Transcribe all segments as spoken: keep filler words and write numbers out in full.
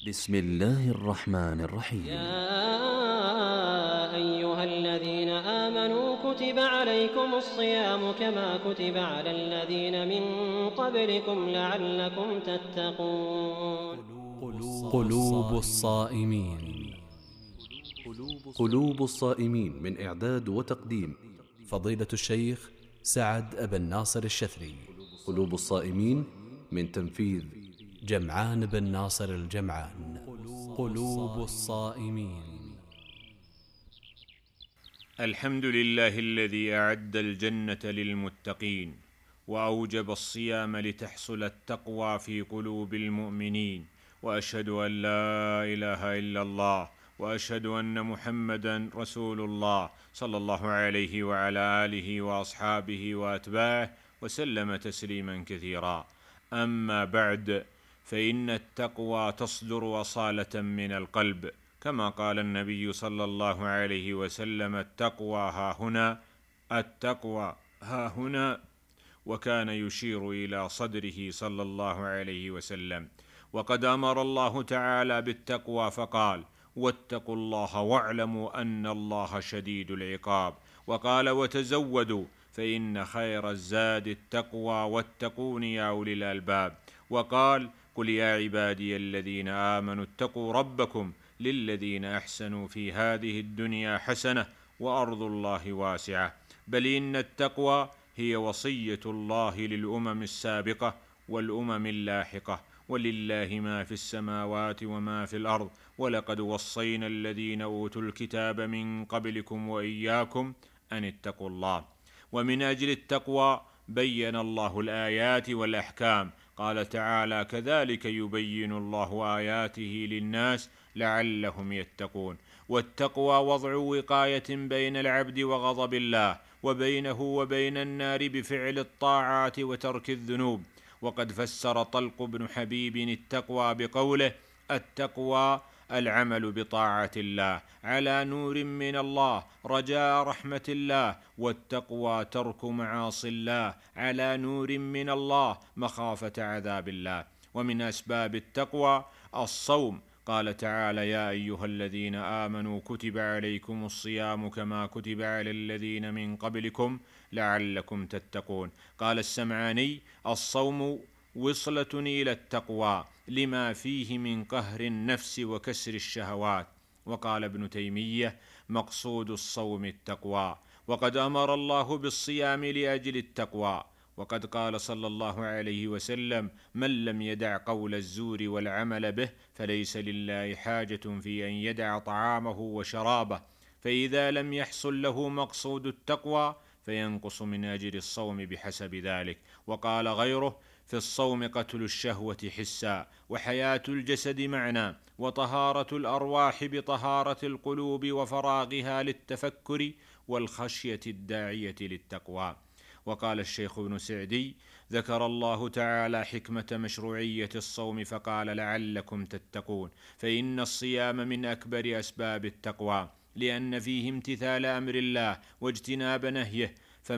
بسم الله الرحمن الرحيم. يا أيها الذين آمنوا كتب عليكم الصيام كما كتب على الذين من قبلكم لعلكم تتقون. قلوب الصائمين. قلوب الصائمين من إعداد وتقديم فضيلة الشيخ سعد أبا الناصر الشثري. قلوب الصائمين من تنفيذ جمعان بن ناصر الجمعان. قلوب الصائمين. الحمد لله الذي أعد الجنة للمتقين وأوجب الصيام لتحصل التقوى في قلوب المؤمنين، وأشهد أن لا إله إلا الله وأشهد أن محمدا رسول الله صلى الله عليه وعلى آله وأصحابه وأتباعه وسلم تسليما كثيرا. أما بعد، فإن التقوى تصدر أصالة من القلب، كما قال النبي صلى الله عليه وسلم: التقوى ها هنا، التقوى ها هنا، وكان يشير إلى صدره صلى الله عليه وسلم. وقد أمر الله تعالى بالتقوى فقال: واتقوا الله واعلموا أن الله شديد العقاب. وقال: وتزودوا فإن خير الزاد التقوى واتقون يا أولي الألباب. وقال: قل يا عبادي الذين آمنوا اتقوا ربكم للذين أحسنوا في هذه الدنيا حسنة وأرض الله واسعة. بل إن التقوى هي وصية الله للأمم السابقة والأمم اللاحقة، ولله ما في السماوات وما في الأرض، ولقد وصينا الذين أوتوا الكتاب من قبلكم وإياكم أن اتقوا الله. ومن أجل التقوى بين الله الآيات والأحكام. قال تعالى: كذلك يبين الله آياته للناس لعلهم يتقون. والتقوى وضع وقاية بين العبد وغضب الله، وبينه وبين النار بفعل الطاعات وترك الذنوب. وقد فسر طلق بن حبيب التقوى بقوله: التقوى العمل بطاعة الله على نور من الله رجاء رحمة الله، والتقوى ترك معاصي الله على نور من الله مخافة عذاب الله. ومن أسباب التقوى الصوم. قال تعالى: يا أيها الذين آمنوا كتب عليكم الصيام كما كتب على الذين من قبلكم لعلكم تتقون. قال السمعاني: الصوم وصلة إلى التقوى لما فيه من قهر النفس وكسر الشهوات. وقال ابن تيمية: مقصود الصوم التقوى. وقد أمر الله بالصيام لأجل التقوى. وقد قال صلى الله عليه وسلم: من لم يدع قول الزور والعمل به فليس لله حاجة في أن يدع طعامه وشرابه. فإذا لم يحصل له مقصود التقوى فينقص من أجر الصوم بحسب ذلك. وقال غيره: في الصوم قتل الشهوة حسا، وحياة الجسد معنى، وطهارة الأرواح بطهارة القلوب وفراغها للتفكر والخشية الداعية للتقوى. وقال الشيخ ابن سعدي: ذكر الله تعالى حكمة مشروعية الصوم فقال: لعلكم تتقون. فإن الصيام من أكبر أسباب التقوى، لأن فيه امتثال أمر الله واجتناب نهيه.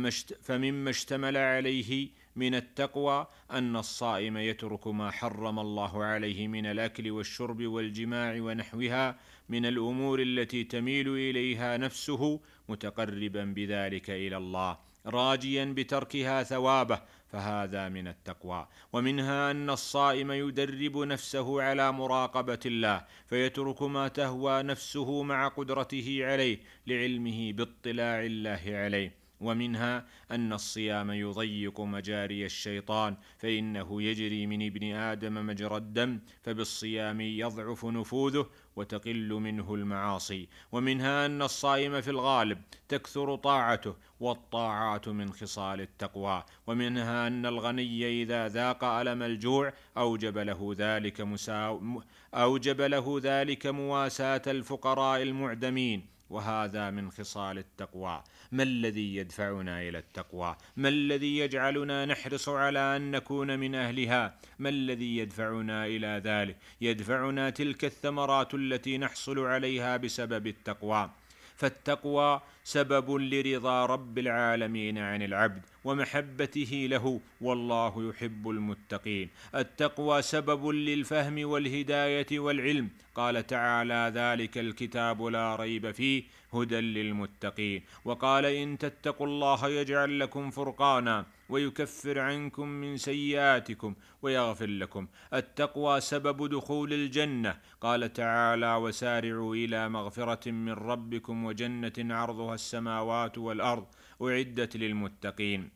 فمما اشتمل عليه من التقوى أن الصائم يترك ما حرم الله عليه من الأكل والشرب والجماع ونحوها من الأمور التي تميل إليها نفسه، متقربا بذلك إلى الله راجيا بتركها ثوابه، فهذا من التقوى. ومنها أن الصائم يدرب نفسه على مراقبة الله، فيترك ما تهوى نفسه مع قدرته عليه لعلمه باطلاع الله عليه. ومنها أن الصيام يضيق مجاري الشيطان، فإنه يجري من ابن آدم مجرى الدم، فبالصيام يضعف نفوذه وتقل منه المعاصي. ومنها أن الصائم في الغالب تكثر طاعته، والطاعات من خصال التقوى. ومنها أن الغني إذا ذاق ألم الجوع أوجب له ذلك, مسا... أوجب له ذلك مواساة الفقراء المعدمين، وهذا من خصال التقوى. ما الذي يدفعنا إلى التقوى؟ ما الذي يجعلنا نحرص على أن نكون من أهلها؟ ما الذي يدفعنا إلى ذلك؟ يدفعنا تلك الثمرات التي نحصل عليها بسبب التقوى. فالتقوى سبب لرضا رب العالمين عن العبد ومحبته له، والله يحب المتقين. التقوى سبب للفهم والهداية والعلم، قال تعالى: ذلك الكتاب لا ريب فيه هدى للمتقين. وقال: إن تتقوا الله يجعل لكم فرقانا ويكفر عنكم من سيئاتكم ويغفر لكم. التقوى سبب دخول الجنة، قال تعالى: وسارعوا إلى مغفرة من ربكم وجنة عرضها السماوات والأرض أعدت للمتقين.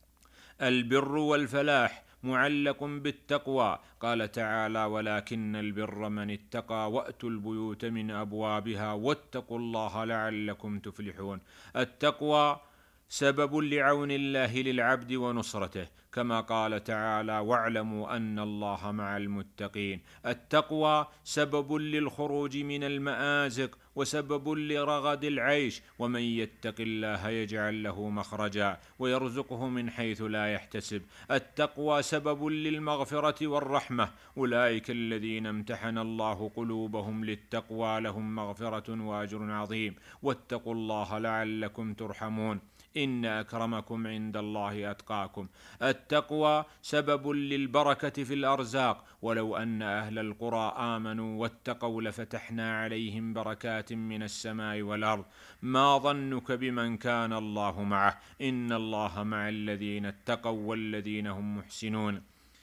البر والفلاح معلق بالتقوى، قال تعالى: ولكن البر من اتقى وأتوا البيوت من أبوابها واتقوا الله لعلكم تفلحون. التقوى سبب لعون الله للعبد ونصرته، كما قال تعالى: واعلموا أن الله مع المتقين. التقوى سبب للخروج من المآزق وسبب لرغد العيش، ومن يتق الله يجعل له مخرجا ويرزقه من حيث لا يحتسب. التقوى سبب للمغفرة والرحمة، أولئك الذين امتحن الله قلوبهم للتقوى لهم مغفرة وأجر عظيم، واتقوا الله لعلكم ترحمون، إن أكرمكم عند الله أتقاكم. التقوى سبب للبركة في الأرزاق، ولو أن أهل القرى آمنوا واتقوا لفتحنا عليهم بركات من السماء والأرض. ما ظنك بمن كان الله معه؟ إن الله مع الذين اتقوا والذين هم محسنون.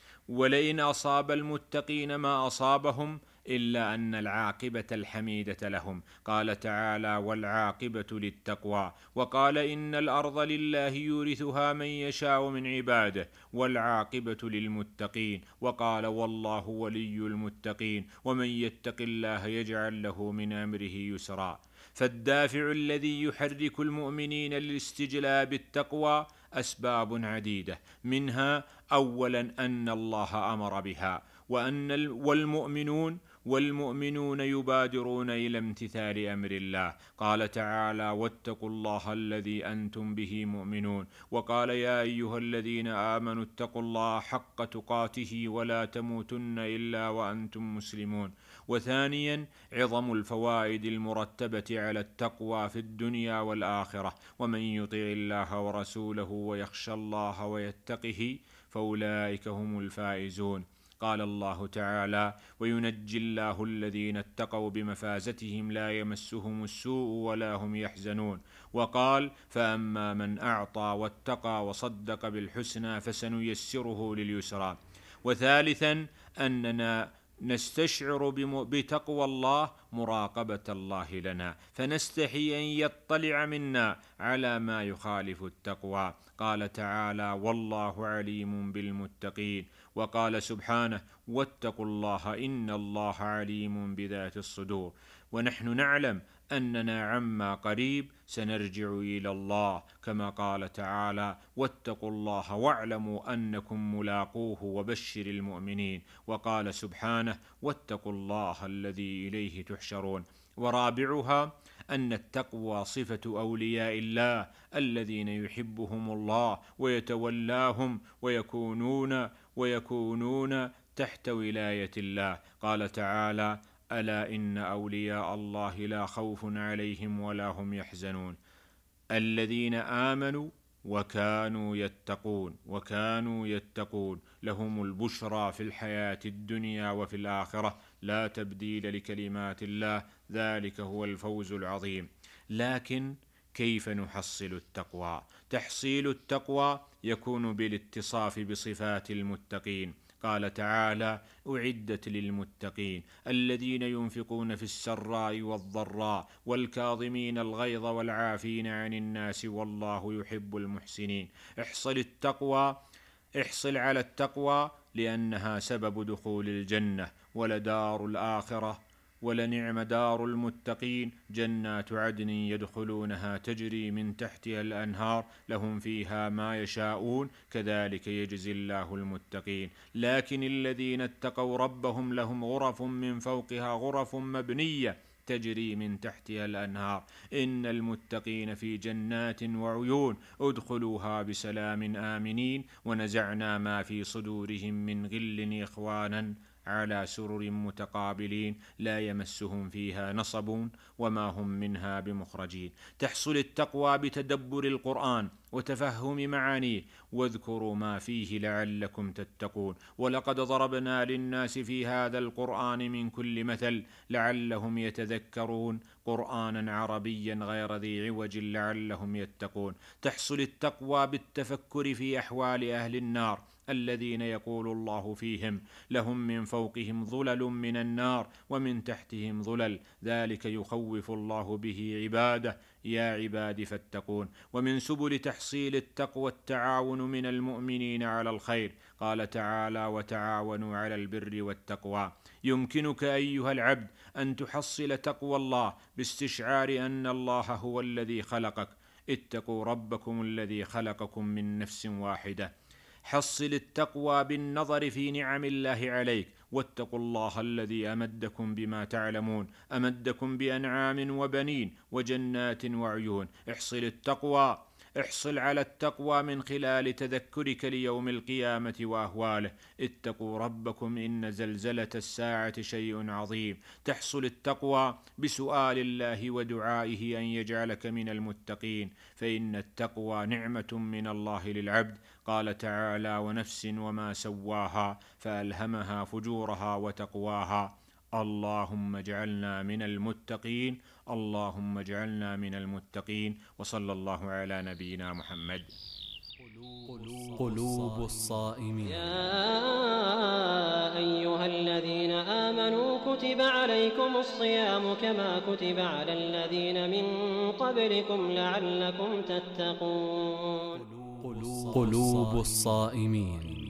ولئن أصاب المتقين ما أصابهم إلا أن العاقبة الحميدة لهم، قال تعالى: والعاقبة للتقوى. وقال: إن الأرض لله يورثها من يشاء من عباده والعاقبة للمتقين. وقال: والله ولي المتقين، ومن يتق الله يجعل له من أمره يسرا. فالدافع الذي يحرك المؤمنين للاستجلاب التقوى أسباب عديدة، منها أولا أن الله أمر بها، وأن والمؤمنون والمؤمنون يبادرون إلى امتثال أمر الله، قال تعالى: واتقوا الله الذي أنتم به مؤمنون. وقال: يا أيها الذين آمنوا اتقوا الله حق تقاته ولا تموتن إلا وأنتم مسلمون. وثانيا عظم الفوائد المرتبة على التقوى في الدنيا والآخرة، ومن يطع الله ورسوله ويخشى الله ويتقه فأولئك هم الفائزون. قال الله تعالى: وينجي الله الذين اتقوا بمفازتهم لا يمسهم السوء ولا هم يحزنون. وقال: فأما من أعطى واتقى وصدق بالحسنى فسنيسره لليسرى. وثالثا أننا نستشعر بتقوى الله مراقبة الله لنا، فنستحي أن يطلع منا على ما يخالف التقوى، قال تعالى: والله عليم بالمتقين. وقال سبحانه: واتقوا الله إن الله عليم بذات الصدور. ونحن نعلم أننا عما قريب سنرجع إلى الله، كما قال تعالى: واتقوا الله واعلموا أنكم ملاقوه وبشر المؤمنين. وقال سبحانه: واتقوا الله الذي إليه تحشرون. ورابعها أن التقوى صفة أولياء الله الذين يحبهم الله ويتولاهم ويكونون ويكونون تحت ولاية الله، قال تعالى: ألا إن أولياء الله لا خوف عليهم ولا هم يحزنون. الذين آمنوا وكانوا يتقون وكانوا يتقون لهم البشرى في الحياة الدنيا وفي الآخرة، لا تبديل لكلمات الله، ذلك هو الفوز العظيم. لكن كيف نحصل التقوى؟ تحصيل التقوى يكون بالاتصاف بصفات المتقين، قال تعالى: أعدت للمتقين الذين ينفقون في السراء والضراء والكاظمين الغيظ والعافين عن الناس والله يحب المحسنين. احصل التقوى احصل على التقوى لأنها سبب دخول الجنة، ولدار الآخرة ولنعم دار المتقين، جنات عدن يدخلونها تجري من تحتها الأنهار لهم فيها ما يشاءون كذلك يجزي الله المتقين. لكن الذين اتقوا ربهم لهم غرف من فوقها غرف مبنية تجري من تحتها الأنهار، إن المتقين في جنات وعيون ادخلوها بسلام آمنين ونزعنا ما في صدورهم من غل إخوانا على سرر متقابلين لا يمسهم فيها نصب وما هم منها بمخرجين. تحصل التقوى بتدبر القرآن وتفهم معانيه، واذكروا ما فيه لعلكم تتقون. ولقد ضربنا للناس في هذا القرآن من كل مثل لعلهم يتذكرون، قرآنا عربيا غير ذي عوج لعلهم يتقون. تحصل التقوى بالتفكر في أحوال أهل النار الذين يقول الله فيهم: لهم من فوقهم ظلل من النار ومن تحتهم ظلل، ذلك يخوف الله به عباده، يا عباد فاتقون. ومن سبل تحصيل التقوى التعاون من المؤمنين على الخير، قال تعالى: وتعاونوا على البر والتقوى. يمكنك أيها العبد أن تحصل تقوى الله باستشعار أن الله هو الذي خلقك. اتقوا ربكم الذي خلقكم من نفس واحدة. حصل التقوى بالنظر في نعم الله عليك، واتقوا الله الذي أمدكم بما تعلمون، أمدكم بأنعام وبنين وجنات وعيون. احصل التقوى احصل على التقوى من خلال تذكرك ليوم القيامة وأهواله. اتقوا ربكم إن زلزلة الساعة شيء عظيم. تحصل التقوى بسؤال الله ودعائه أن يجعلك من المتقين، فإن التقوى نعمة من الله للعبد. قال تعالى: ونفس وما سواها فألهمها فجورها وتقواها. اللهم اجعلنا من المتقين، اللهم اجعلنا من المتقين. وصلى الله على نبينا محمد. قلوب الصائمين. يا أيها الذين آمنوا كتب عليكم الصيام كما كتب على الذين من قبلكم لعلكم تتقون. قلوب الصائمين.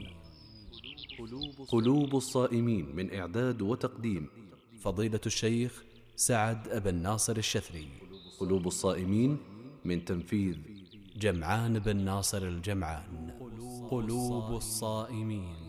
قلوب الصائمين من إعداد وتقديم فضيلة الشيخ سعد أبا الناصر الشثري. قلوب الصائمين من تنفيذ جمعان بن ناصر الجمعان. قلوب الصائمين.